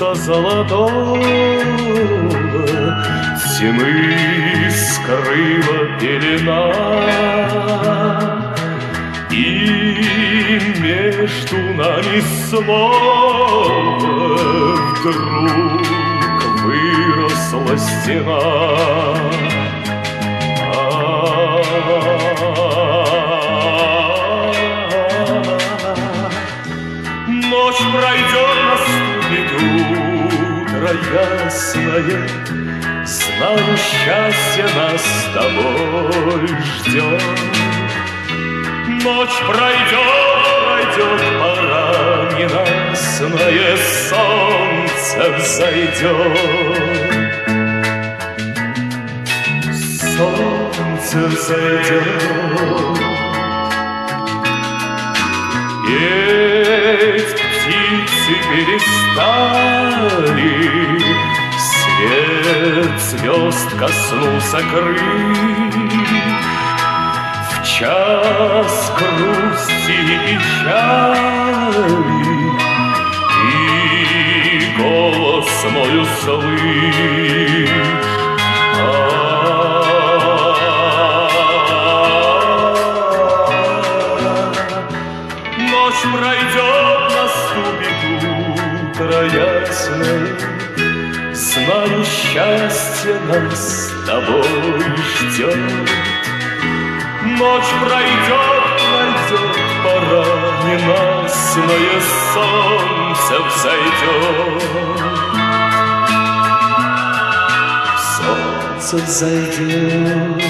солнца золотого тьмы скрыла пелена, и между нами снова вдруг выросла стена. Ночь пройдет, наступит утро ясное, знаю, счастье нас с тобой ждет. Ночь пройдет, пора ненастное, солнце взойдет. Солнце взойдет. Петь птицы перестали, свет звезд коснулся крыль. В час грусти и печали и голос мой услышь. Ночь пройдет, наступит утро ясное, знаю, счастье нас с тобой ждет. Ночь пройдет, пора ненастное, солнце взойдет. Солнце взойдет.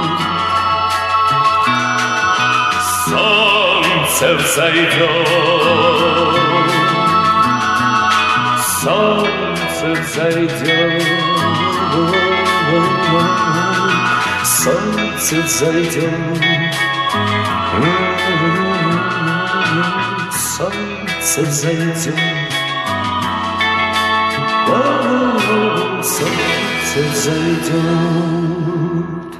Солнце взойдет. Солнце взойдет. Солнце взойдет. Солнце взойдет. Солнце взойдет.